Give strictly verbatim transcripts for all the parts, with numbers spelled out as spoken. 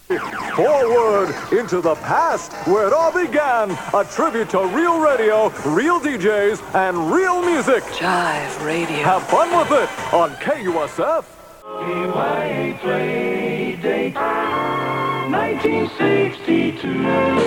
Forward into the past, where it all began. A tribute to real radio, real D Js, and real music. Jive Radio. Have fun with it on K U S F. K Y A Play Date, nineteen sixty-two.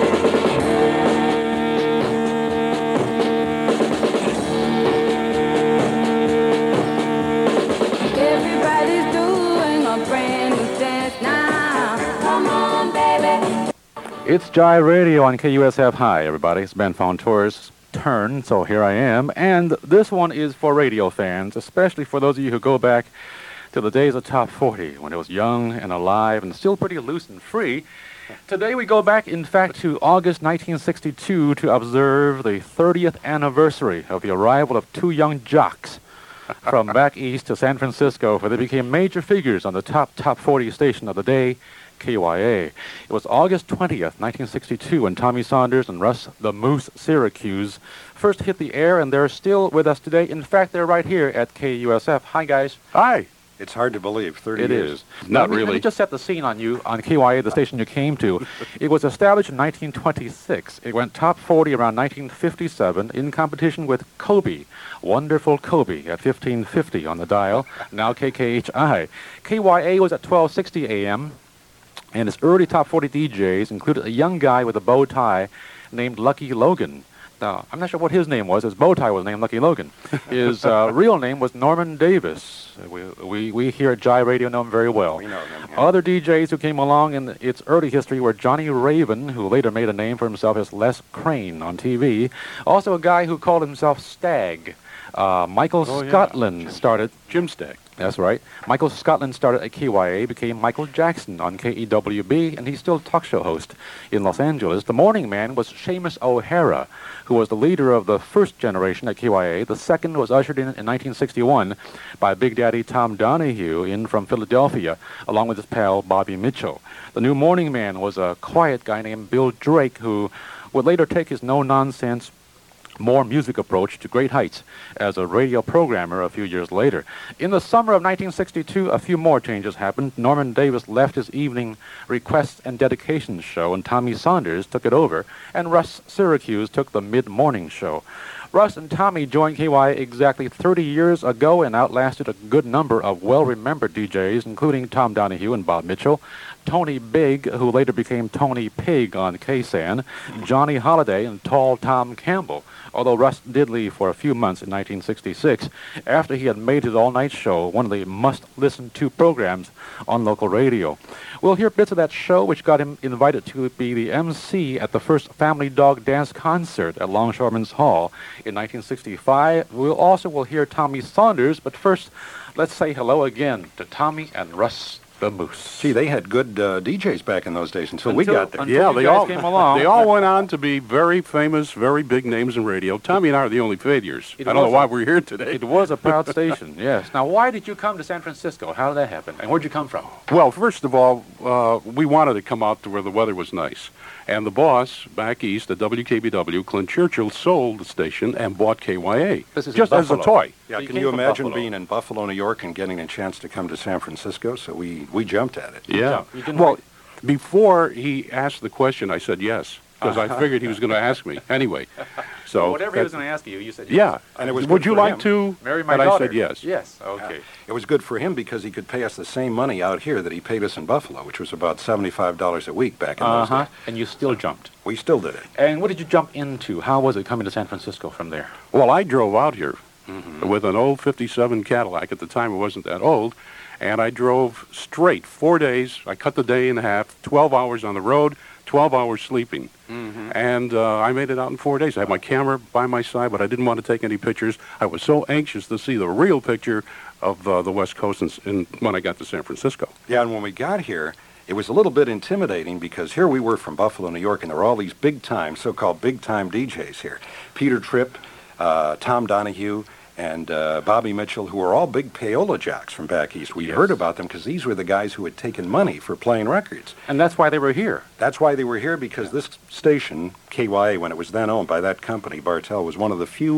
Everybody's doing a brand new dance now. Come on, baby. It's Jive Radio on K U S F. Hi, everybody. It's Ben Fontour's turn, so here I am. And this one is for radio fans, especially for those of you who go back to the days of Top forty, when it was young and alive and still pretty loose and free. Today we go back, in fact, to August nineteen sixty-two to observe the thirtieth anniversary of the arrival of two young jocks from back east to San Francisco, where they became major figures on the top top forty station of the day, K Y A. It was August twentieth, nineteen sixty-two, when Tommy Saunders and Russ the Moose Syracuse first hit the air, and they're still with us today. In fact, they're right here at K U S F. Hi, guys. Hi. It's hard to believe, thirty It years. is. Not let me, really. Let me just set the scene on you, on K Y A, the station you came to. It was established in nineteen twenty-six. It went top forty around nineteen fifty-seven in competition with Kobe, wonderful Kobe, at fifteen fifty on the dial, now K K H I. K Y A was at twelve sixty A M, and its early top forty D Js included a young guy with a bow tie named Lucky Logan. Now, I'm not sure what his name was. His bow tie was named Lucky Logan. His uh, real name was Norman Davis. We, we, we here at Jive Radio know him very well. We know him, yeah. Other D Js who came along in its early history were Johnny Raven, who later made a name for himself as Les Crane on T V. Also a guy who called himself Stagg. Uh, Michael Oh, yeah. Scotland Jim- started... Jim Stagg. That's right. Michael Scotland started at K Y A, became Michael Jackson on K E W B, and he's still a talk show host in Los Angeles. The morning man was Seamus O'Hara, who was the leader of the first generation at K Y A. The second was ushered in in nineteen sixty-one by Big Daddy Tom Donahue in from Philadelphia, along with his pal Bobby Mitchell. The new morning man was a quiet guy named Bill Drake, who would later take his no-nonsense, more music approach to great heights as a radio programmer a few years later. In the summer of nineteen sixty-two, a few more changes happened. Norman Davis left his evening requests and dedications show, and Tommy Saunders took it over, and Russ Syracuse took the mid-morning show. Russ and Tommy joined K Y A exactly thirty years ago and outlasted a good number of well-remembered D Js, including Tom Donahue and Bob Mitchell, Tony Big, who later became Tony Pig on K S A N, Johnny Holiday, and Tall Tom Campbell, although Russ did leave for a few months in nineteen sixty-six after he had made his all-night show one of the must-listen-to programs on local radio. We'll hear bits of that show, which got him invited to be the M C at the first Family Dog Dance concert at Longshoremen's Hall in nineteen sixty-five. We'll also will hear Tommy Saunders, but first, let's say hello again to Tommy and Russ the Moose. Gee, they had good uh, D Js back in those days until, we Until- got there. until yeah, you they guys all came along. They all went on to be very famous, very big names in radio. Tommy and I are the only failures. It I don't know was why a- we're here today. It was a proud station, yes. Now, why did you come to San Francisco? How did that happen? And where'd you come from? Well, first of all, uh, we wanted to come out to where the weather was nice. And the boss back east at W K B W, Clint Churchill, sold the station and bought K Y A. This is in just as a Buffalo. toy. Yeah, So you can came you from imagine Buffalo. being in Buffalo, New York, and getting a chance to come to San Francisco? So we, we jumped at it. Yeah. You didn't Well, wait. before he asked the question, I said yes, because Uh-huh. I figured he was going to ask me anyway. So Whatever he was that's- going to ask you, you said yes. Yeah. And it was Would good you for like him. to? Marry my and daughter. I said yes. Yes, okay. It was good for him because he could pay us the same money out here that he paid us in Buffalo, which was about seventy-five dollars a week back in those Uh-huh. days. And you still jumped. We still did it. And what did you jump into? How was it coming to San Francisco from there? Well, I drove out here Mm-hmm. with an old fifty-seven Cadillac. At the time, it wasn't that old. And I drove straight, four days. I cut the day in half, twelve hours on the road, twelve hours sleeping. Mm-hmm. And uh, I made it out in four days. I had my camera by my side, but I didn't want to take any pictures. I was so anxious to see the real picture of uh, the West Coast in, in, when I got to San Francisco. Yeah, and when we got here, it was a little bit intimidating because here we were from Buffalo, New York, and there were all these big-time, so-called big-time D Js here. Peter Tripp, uh, Tom Donahue, and uh, Bobby Mitchell, who were all big payola jocks from back east. We Yes. heard about them because these were the guys who had taken money for playing records. And that's why they were here. That's why they were here, because this station, K Y A, when it was then owned by that company, Bartell, was one of the few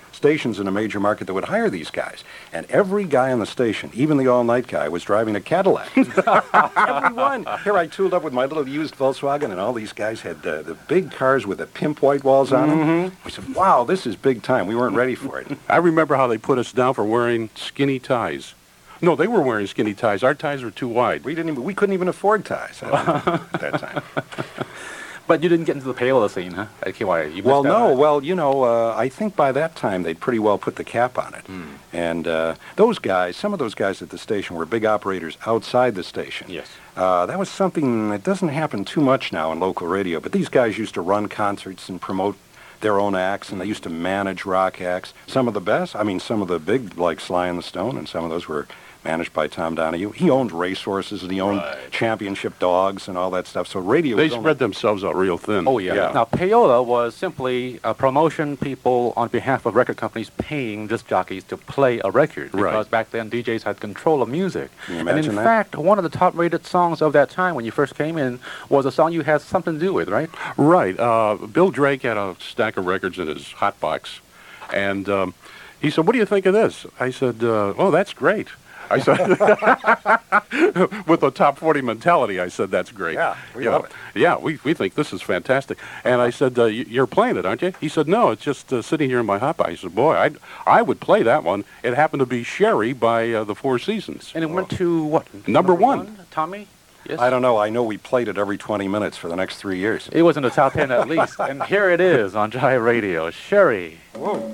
stations in a major market that would hire these guys. And every guy on the station, even the all-night guy, was driving a Cadillac. Everyone. Here I tooled up with my little used Volkswagen, and all these guys had uh, the big cars with the pimp white walls on them. Mm-hmm. We said, wow, this is big time. We weren't ready for it. I remember how they put us down for wearing skinny ties. No, they were wearing skinny ties. Our ties were too wide. We didn't even, we couldn't even afford ties at that time. But you didn't get into the payola scene, huh? At K Y A. You Well, missed out no. on it. Well, you know, uh, I think by that time they'd pretty well put the cap on it. Hmm. And uh, those guys, some of those guys at the station were big operators outside the station. Yes. Uh, that was something that doesn't happen too much now in local radio, but these guys used to run concerts and promote their own acts, and they used to manage rock acts. Some of the best, I mean, some of the big, like Sly and the Stone, and some of those were managed by Tom Donahue. He owned racehorses, and he owned Right. championship dogs and all that stuff, so radio They was only- spread themselves out real thin. Oh, yeah. Yeah. Now, payola was simply a promotion people on behalf of record companies paying disc jockeys to play a record. Because Right. back then, D Js had control of music. Can you and in imagine that? fact, one of the top-rated songs of that time when you first came in was a song you had something to do with, right? Right. Uh, Bill Drake had a stack of records in his hot box, and um, he said, "What do you think of this?" I said, uh, "Oh, that's great." I said, with the top forty mentality, I said, "That's great." Yeah, we You love know, it. Yeah, we we think this is fantastic. And I said, uh, y- "You're playing it, aren't you?" He said, "No, it's just uh, sitting here in my hot box." I said, "Boy, I I would play that one." It happened to be Sherry by uh, the Four Seasons. And it went to what? Number one. Tommy? Yes? I don't know. I know we played it every twenty minutes for the next three years. It was in the top ten at least. And here it is on Jive Radio. Sherry. Whoa.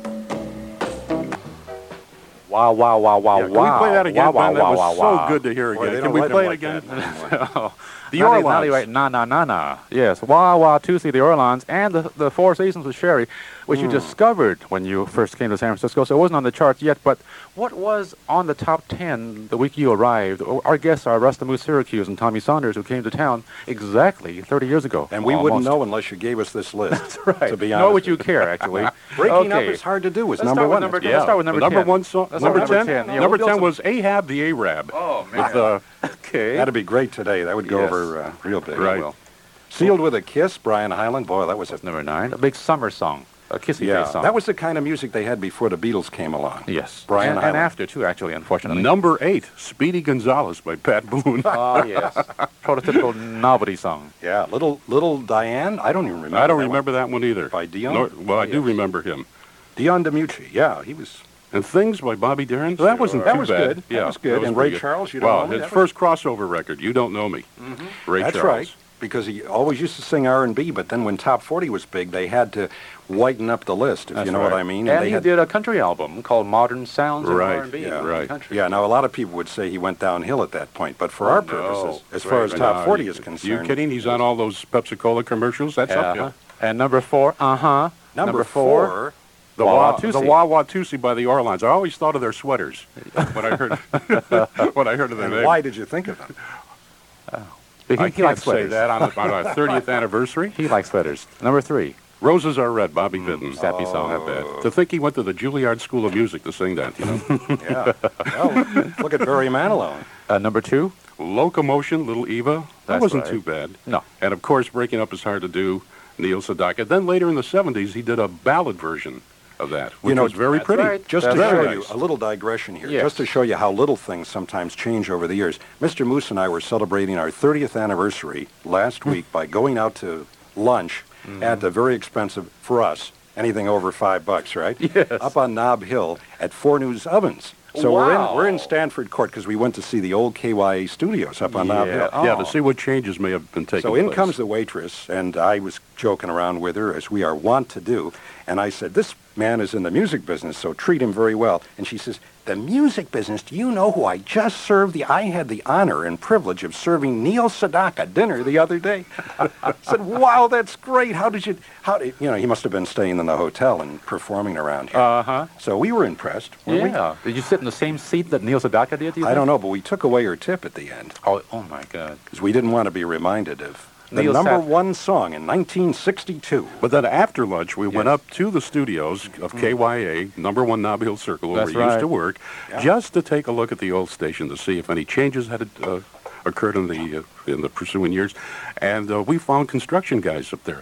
Wow, wow, wow, wow, Yeah, can wow. we play that again, Wow, wow, Ben? That wow, was wow, so wow. good to hear Boy, again. they Can don't we let 'em play it like again? that anymore. The Not Orlons. Not right. Na na na na. Yes. Wow wow Tuesday, the Orlons, and the the Four Seasons with Sherry, which Hmm. you discovered when you first came to San Francisco. So it wasn't on the charts yet. But what was on the top ten the week you arrived? Our guests are Russ the Moose Syracuse and Tommy Saunders, who came to town exactly thirty years ago. And we wouldn't Almost. know unless you gave us this list. Right. To be Nor honest. would you care, actually. Breaking up Okay. is hard to do. It's Let's number start with one. number It's- Let's start with number the number ten. one song. Let's Number start ten. with number ten. Yeah, number we'll ten build was Ahab the Arab. Oh man. With, uh, Okay. That'd be great today. That would go Yes. over uh, real big. Right. Well, Sealed with a Kiss, Brian Hyland. Boy, that was a number nine, a big summer song, a kissy yeah. face song. That was the kind of music they had before the Beatles came along. yes. Brian and, and Hyland. after too, actually, unfortunately. Number eight, Speedy Gonzales by Pat Boone. Oh, yes. Prototypical novelty song. Yeah, little little Diane. I don't even remember. I don't that remember that one either. By Dion? Nor- well, I do yes. remember him. One. Dion DiMucci. Yeah, he was. And Things by Bobby Darin. That wasn't That too was bad. good. That Yeah, was good. And pretty Ray Charles, You Don't Well, Know Me, his that first crossover record, You Don't Know Me. Mm-hmm. Ray That's Charles. right. Because he always used to sing R and B, but then when Top forty was big, they had to whiten up the list, if That's you know right. what I mean. And they he had, did a country album called Modern Sounds of Right, R and B. yeah, right. Country. Yeah, now a lot of people would say he went downhill at that point, but for Oh, our no. purposes, as far as Right. Top No, forty you- is concerned. You kidding? He's on all those Pepsi-Cola commercials. That's up Uh-huh. there. And number four, uh-huh. Number, four, The Wah Wah Wah, the Tusi. Wah Wah Tusi by the Orlons. I always thought of their sweaters when I heard when I heard of their and name. why did you think of him? He, I he can't likes say sweaters. that on, the, on our thirtieth anniversary. He likes sweaters. Number three, Roses Are Red, Bobby Vinton. sappy song. Not bad. To think he went to the Juilliard School of Music to sing that, you know. Yeah. Well, look at Barry Manilow. Uh, number two, Locomotion, Little Eva. That That's wasn't right. too bad. No. And of course, Breaking Up is Hard to Do, Neil Sedaka. Then later in the seventies, he did a ballad version of that, which You know, was very that's pretty. right. Just That's to show right. you a little digression here, Yes. just to show you how little things sometimes change over the years. Mister Moose and I were celebrating our thirtieth anniversary last week by going out to lunch at the very expensive, for us, anything over five bucks, right? Yes. Up on Nob Hill at Four News Ovens. So we're Wow. in we're in Stanford Court because we went to see the old K Y A studios up on Nob Yeah. Hill. Oh. Yeah, to see what changes may have been taking So in place. comes the waitress, and I was joking around with her, as we are wont to do, and I said, this man is in the music business, so treat him very well. And she says, the music business, do you know who I just served? The I had the honor and privilege of serving Neil Sedaka dinner the other day. I said, wow, that's great. How did you, how did, you know, he must have been staying in the hotel and performing around here. uh-huh. So we were impressed, weren't Yeah. Did you sit in the same seat that Neil Sedaka did? Do we? you I think? don't know, but we took away her tip at the end, Oh, oh my God. because we didn't want to be reminded of the Neil number sat- one song in nineteen sixty-two. But then after lunch, we went Yes. up to the studios of K Y A, number one Nob Hill Circle, where That's we used right. to work, Yeah. just to take a look at the old station to see if any changes had uh, occurred in the uh, in the pursuing years. And uh, we found construction guys up there.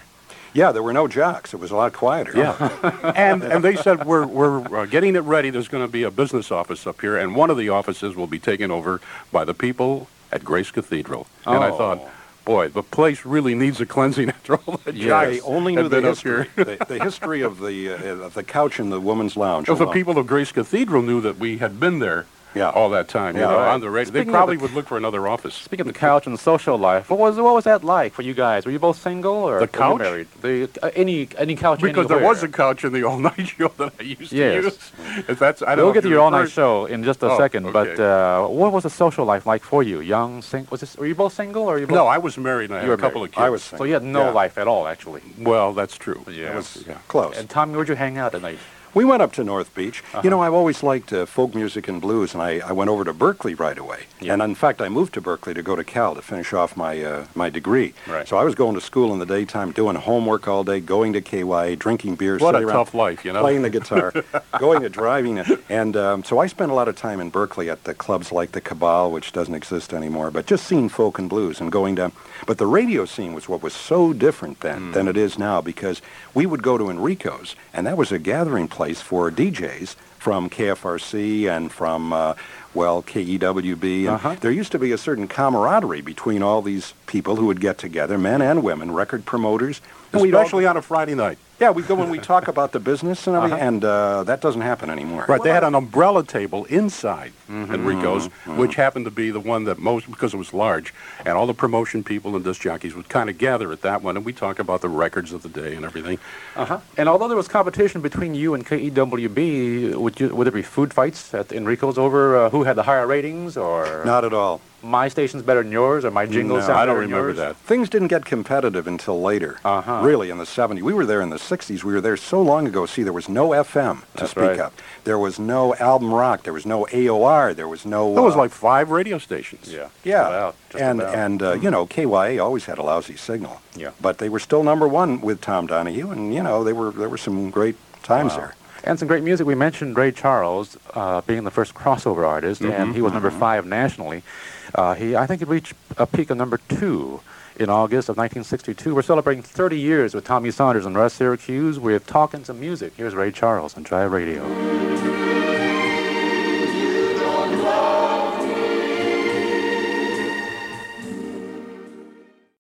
Yeah, there were no jocks. It was a lot quieter. Yeah, and and they said we're we're uh, getting it ready. There's going to be a business office up here, and one of the offices will be taken over by the people at Grace Cathedral. And I Oh. thought, boy, the place really needs a cleansing after all the I jocks only had knew the been up history, here. the, the history of the uh, of the couch in the women's lounge. Because the alone. people of Grace Cathedral knew that we had been there Yeah. all that time, you Yeah, know, right. on the radio. They Speaking of probably the- would look for another office. Speaking of the couch and social life, what was what was that like for you guys? Were you both single or The were you couch? married? The uh, any any couch Because there anywhere. was a couch in the all-night show that I used Yes. to use. If that's, I don't We'll know get if to you your all-night referred- show in just a Oh, second, but okay. uh, what was the social life like for you? Young, sing? Was this? Were you both single or were you both? No, I was married and I You had were a couple married. of kids. I was So you had no Yeah. life at all, actually. Well, that's true. Yeah. It was, yeah. Close. And Tommy, where'd you hang out at night? We went up to North Beach. Uh-huh. You know, I've always liked uh, folk music and blues, and I, I went over to Berkeley right away. Yeah. And in fact, I moved to Berkeley to go to Cal to finish off my uh, my degree. Right. So I was going to school in the daytime, doing homework all day, going to K Y A, drinking beer, What a sitting around, tough life, you know. playing the guitar, going to driving. And um, so I spent a lot of time in Berkeley at the clubs like the Cabal, which doesn't exist anymore, but just seeing folk and blues and going to. But the radio scene was what was so different then Mm. than it is now, because we would go to Enrico's, and that was a gathering place for D Js from K F R C and from, uh, well, K E W B. And Uh-huh. there used to be a certain camaraderie between all these people who would get together, men and women, record promoters. And we'd all- Especially on a Friday night. yeah, we go when we talk about the business and everything, Uh-huh. and uh, that doesn't happen anymore. Right, they had an umbrella table inside Mm-hmm, Enrico's, which happened to be the one that most, because it was large, and all the promotion people and disc jockeys would kind of gather at that one, and we talk about the records of the day and everything. Uh-huh. And although there was competition between you and K E W B, would you would there be food fights at Enrico's over uh, who had the higher ratings, or Not at all. my station's better than yours, or my jingles No, sound I don't better than remember yours? that. Things didn't get competitive until later. Uh-huh. Really, in the seventies. We were there in the sixties. We were there so long ago. See, there was no F M to That's speak right. of. There was no album rock. There was no A O R. There was no... There was uh, like five radio stations. Yeah. Yeah, Just about, just and about. and uh, you know, K Y A always had a lousy signal. Yeah. But they were still number one with Tom Donahue, and you know, they were there were some great times Wow. there. And some great music. We mentioned Ray Charles uh, being the first crossover artist, and he was number five nationally. Uh, he, I think, he reached a peak of number two in August of nineteen sixty-two. We're celebrating thirty years with Tommy Saunders and Russ Syracuse. We're talking some music. Here's Ray Charles on Drive Radio.